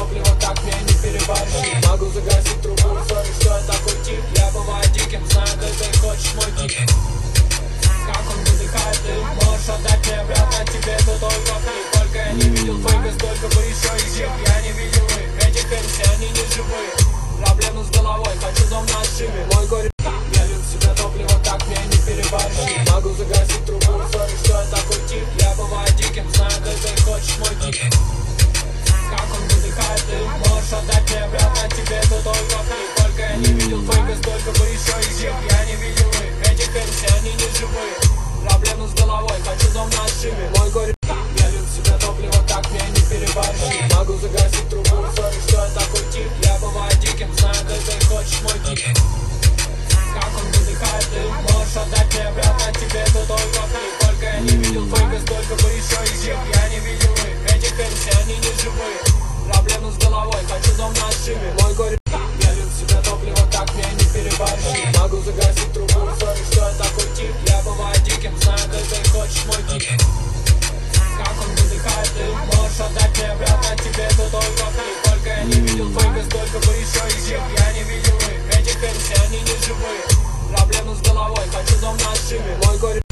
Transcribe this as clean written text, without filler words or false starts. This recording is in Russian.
топливо, так мне не переборщить. Могу загасить трубу, сори, что я такой тип. Я бываю диким, знаю, да ты хочешь мой тип. Как он выдыхает, ты можешь отдать мне обратно, тебе это только хлеб. Только я не видел фейка, столько бы еще и жив. Я не видел их, этих MC, они не живые. Проблемы с головой, хочу дом на отшибе. Мой горе, я лью в себя топливо, так мне не переборщить. Могу загасить трубу, сори, что я такой тип. Я бываю диким, знаю, да ты хочешь мой тип. Как он выдыхает, ты можешь отдать мне обратно, тебе это только хлеб. Только я не видел фейка, столько бы еще и жив. Я не видел их, этих MC, они не живые. Проблемы с головой, хочу дом на отшибе. Мой горе, я лью в себя топливо, так мне не переборщить. Могу загасить трубу, сори, что я такой тип. Я бываю диким, знаю, да ты хочешь мой тип. Как он выдыхает, ты можешь отдать мне обратно, тебе это только хлеб. Только я не видел фейка, столько бы еще и жив. Я не видел их, этих MC, они не живые. Проблемы с головой, хочу дом на отшибе. Мой горе, я лью в себя топливо, так мне не переборщить. Могу загасить трубу, сори, что я такой тип. Я бываю диким, знаю, да ты хочешь мой тип. Как он выдыхает, ты можешь отдать мне обратно, тебе это только хлеб. Только я не видел фейка, столько бы еще и жив. Я не видел их, этих MC, они не живые. Проблемы с головой, хочу дом на отшибе. Мой горе.